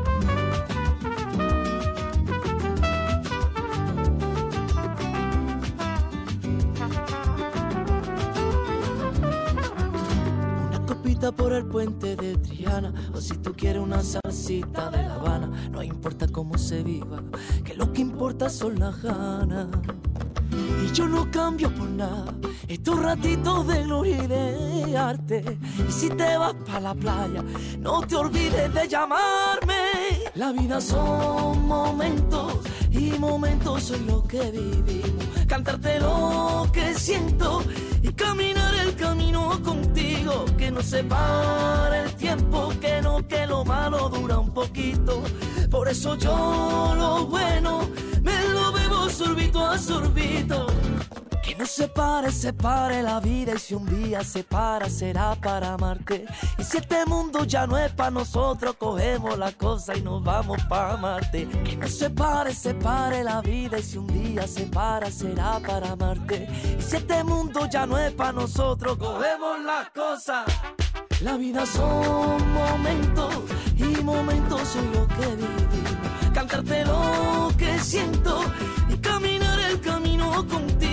Speaker 6: Por el puente de Triana, o si tú quieres una salsita de La Habana. No importa cómo se viva, que lo que importa son las ganas. Y yo no cambio por nada estos ratitos de gloria y de arte. Y si te vas pa' la playa, no te olvides de llamarme. La vida son momentos y momentos son lo que vivimos. Cantarte lo que siento y caminar el camino contigo. Que no se pare el tiempo, que no, que lo malo dura un poquito. Por eso yo lo bueno me lo bebo sorbito a sorbito. Que no se pare la vida. Y si un día se para, será para amarte. Y si este mundo ya no es para nosotros, cogemos la cosa y nos vamos pa' Marte. Que no se pare la vida. Y si un día se para, será para amarte. Y si este mundo ya no es para nosotros, cogemos la cosa. La vida son momentos y momentos son lo que vivimos. Cantarte lo que siento y caminar el camino contigo.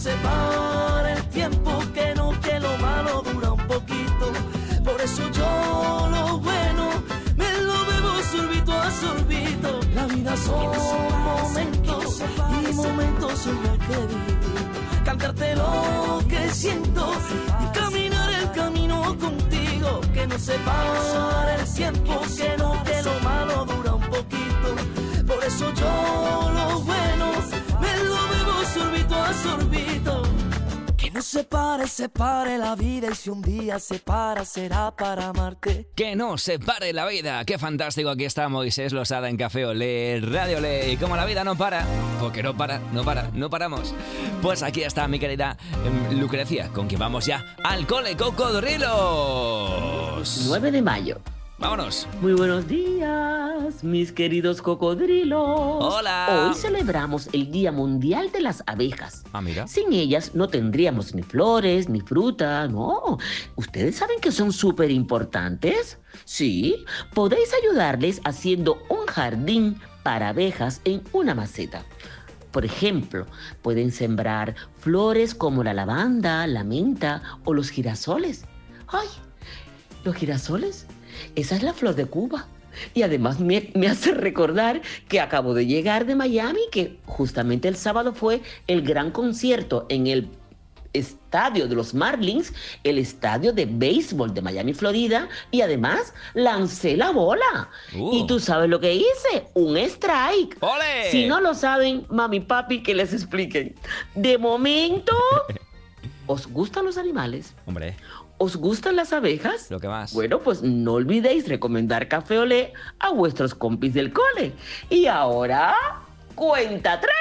Speaker 2: separe el tiempo, que lo malo dura un poquito. Por eso yo lo bueno me lo bebo sorbito a sorbito. La vida son momentos y momentos son los que vivo. Cantarte lo que siento y caminar el camino contigo. Que no separe el tiempo, que lo malo dura un poquito. Por eso yo lo bueno me lo bebo sorbito a sorbito. Que no separe la vida, y si un día separa será para amarte.
Speaker 3: Que no separe la vida. Qué fantástico, aquí está Moisés Losada en Café Olé, Radio Olé. Y como la vida no para, porque no paramos. Pues aquí está mi querida Lucrecia, con quien vamos ya al cole, cocodrilos.
Speaker 16: 9 de mayo.
Speaker 3: Vámonos.
Speaker 16: Muy buenos días, mis queridos cocodrilos.
Speaker 3: Hola.
Speaker 16: Hoy celebramos el Día Mundial de las Abejas.
Speaker 3: Ah, mira.
Speaker 16: Sin ellas no tendríamos ni flores, ni fruta, no. ¿Ustedes saben que son súper importantes? Sí, podéis ayudarles haciendo un jardín para abejas en una maceta. Por ejemplo, pueden sembrar flores como la lavanda, la menta o los girasoles. ¡Ay! ¿Los girasoles? Esa es la flor de Cuba. Y además me hace recordar que acabo de llegar de Miami, que justamente el sábado fue el gran concierto en el estadio de los Marlins, el estadio de béisbol de Miami, Florida, y además lancé la bola. ¿Y tú sabes lo que hice? Un strike.
Speaker 3: ¡Ole!
Speaker 16: Si no lo saben, mami, papi, que les expliquen. De momento, ¿os gustan los animales?
Speaker 3: Hombre.
Speaker 16: ¿Os gustan las abejas?
Speaker 3: Lo que más.
Speaker 16: Bueno, pues no olvidéis recomendar Café Olé a vuestros compis del cole. Y ahora, cuenta atrás.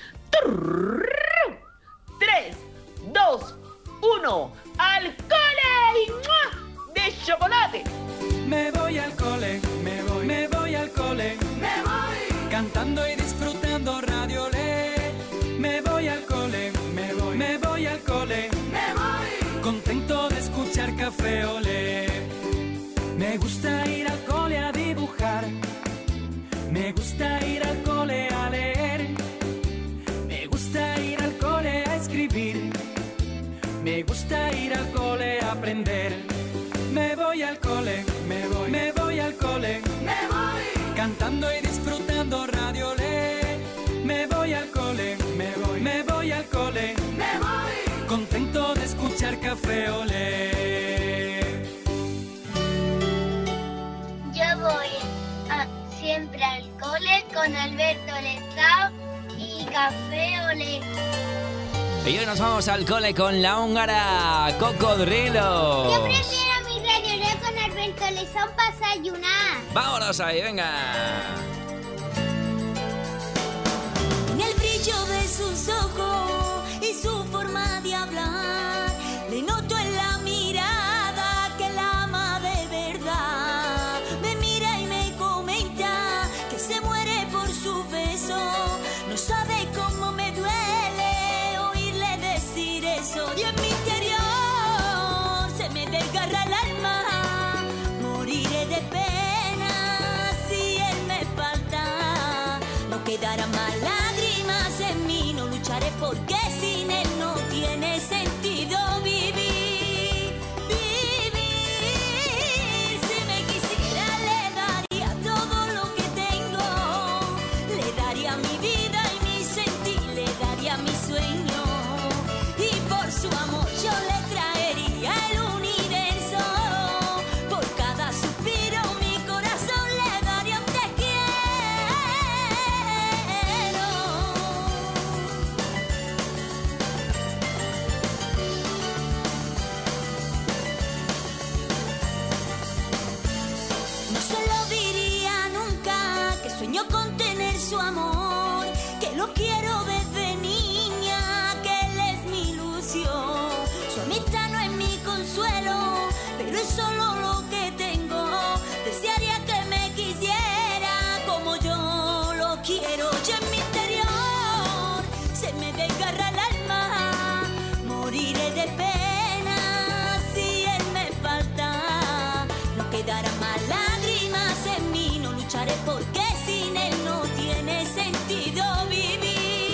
Speaker 16: 3, 2, 1, ¡al cole! ¡Mua! ¡De chocolate!
Speaker 10: Me voy al cole, me voy al cole, me voy cantando y disfrutando Radio Olé. Me voy al cole, me voy al cole, me voy contento de escuchar Café Olé. Me gusta ir al cole a dibujar, me gusta ir al cole a leer, me gusta ir al cole a escribir, me gusta ir al cole a aprender. Me voy al cole, me voy al cole, me voy cantando y disfrutando Radio Olé. Me voy al cole, me voy al cole, me voy contento de escuchar Café Olé.
Speaker 17: Yo voy siempre al cole con Alberto Lezao y Café Olé.
Speaker 3: Y hoy nos vamos al cole con la húngara Cocodrilo.
Speaker 17: Yo prefiero mi Radio Olé con Alberto Lezao para desayunar.
Speaker 3: Vámonos ahí, venga.
Speaker 6: En el brillo de sus ojos y su forma de hablar, le noto en la mirada que la ama de verdad. Me mira y me comenta que se muere por su beso. No sabe cómo me duele oírle decir eso. Y en mi interior se me desgarra el alma. Moriré de pena si él me falta. No quedará más lágrimas en mí, no lucharé porque sin él no tiene sentido vivir. Vivir, si me quisiera le daría todo lo que tengo. Le daría mi vida y mi sentir, le daría mi sueño. Y por su amor yo le traería el universo. Por cada suspiro mi corazón le daría un te quiero. No se lo diría nunca, que sueño con tener su amor, que lo quiero desde niña, que él es mi ilusión. Su amistad no es mi consuelo, pero es solo lo que tengo. Desearía que me quisiera como yo lo quiero. Y en mi interior se me desgarra el alma. Moriré de pena si él me falta. No quedarán más lágrimas en mí, no lucharé porque sin él no tiene sentido vivir.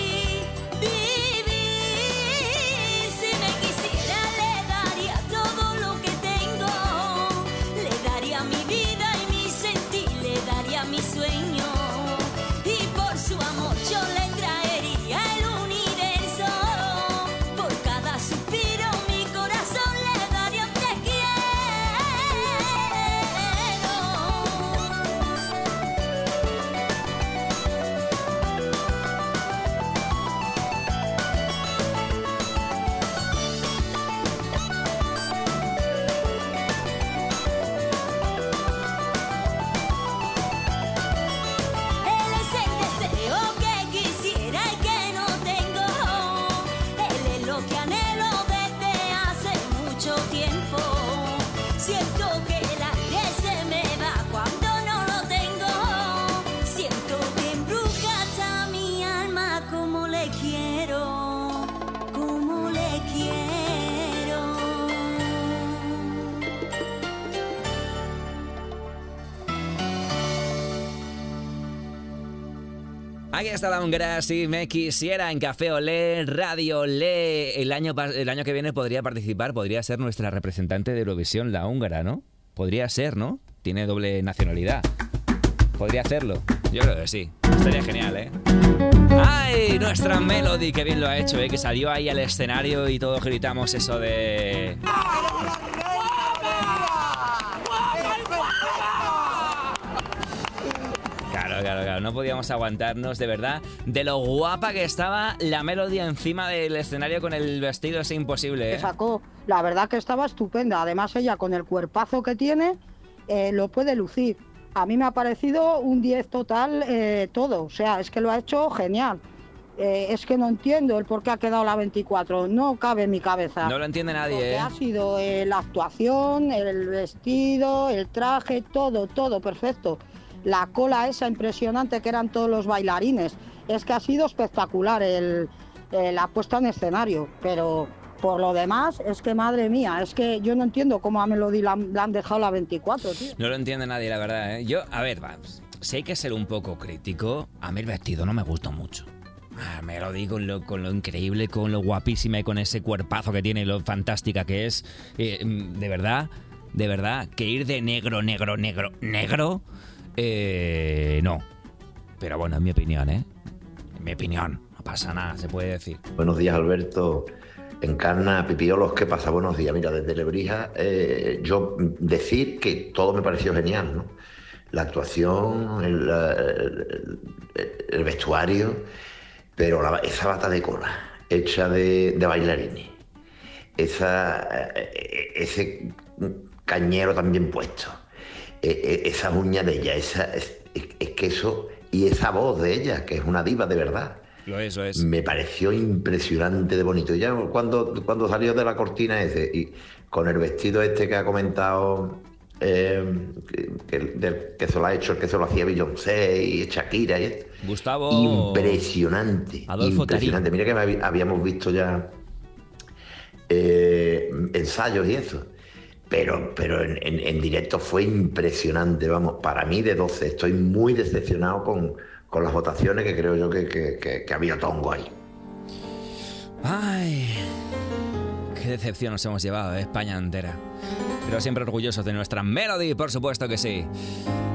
Speaker 18: sueño. Y por su amor yo le traería el universo. Por cada suspiro mi corazón le daría un te Él es el deseo que quisiera y que no tengo. Él es lo que anhelo desde hace mucho tiempo. Siento que el aire se me va cuando no lo tengo. Siento que embruja hasta mi alma como le quiero, como le quiero.
Speaker 3: Aquí está la húngara, si me quisiera, en Café Olé, Radio Olé. El año que viene podría participar, podría ser nuestra representante de Eurovisión, la húngara, ¿no? Podría ser, ¿no? Tiene doble nacionalidad. Podría hacerlo. Yo creo que sí. Estaría genial, ¿eh? ¡Ay! Nuestra Melody, que bien lo ha hecho, ¿eh? Que salió ahí al escenario y todos gritamos eso de... Claro, no podíamos aguantarnos, de verdad, de lo guapa que estaba la Melody encima del escenario con el vestido ese imposible, ¿eh?
Speaker 19: Que sacó, la verdad que estaba estupenda. Además ella con el cuerpazo que tiene lo puede lucir. A mí me ha parecido un 10 total todo, o sea, es que lo ha hecho genial. Es que no entiendo el por qué ha quedado la 24, no cabe en mi cabeza.
Speaker 3: No lo entiende nadie,
Speaker 19: Porque
Speaker 3: ¿eh?
Speaker 19: ha sido la actuación, el vestido, el traje, todo perfecto. La cola esa impresionante que eran todos los bailarines. Es que ha sido espectacular la puesta en escenario, pero por lo demás es que madre mía, es que yo no entiendo cómo a Melody la han dejado la 24, tío.
Speaker 3: No lo entiende nadie, la verdad, ¿eh? Yo, a ver, si hay que ser un poco crítico, a mí el vestido no me gustó mucho. Melody con lo increíble, con lo guapísima y con ese cuerpazo que tiene y lo fantástica que es. De verdad, que ir de negro, no. Pero bueno, en mi opinión, ¿eh? En mi opinión, no pasa nada, se puede decir.
Speaker 20: Buenos días, Alberto. Encarna Pipiolos, ¿qué pasa? Buenos días. Mira, desde Lebrija, yo decir que todo me pareció genial, ¿no? La actuación, el vestuario, pero esa bata de cola hecha de bailarines, ese cañero también puesto, esa uña de ella, es que eso, y esa voz de ella, que es una diva de verdad.
Speaker 3: Lo es.
Speaker 20: Me pareció impresionante de bonito. Ya cuando salió de la cortina ese, y con el vestido este que ha comentado, que se lo ha hecho, el que se lo hacía Beyoncé y Shakira y esto.
Speaker 3: Gustavo.
Speaker 20: Impresionante.
Speaker 3: Adolfo
Speaker 20: impresionante. Mira que habíamos visto ya ensayos y eso. Pero en directo fue impresionante, vamos, para mí de 12. Estoy muy decepcionado con las votaciones, que creo yo que había tongo ahí.
Speaker 3: Ay, qué decepción nos hemos llevado, España entera. Pero siempre orgullosos de nuestra Melody, por supuesto que sí.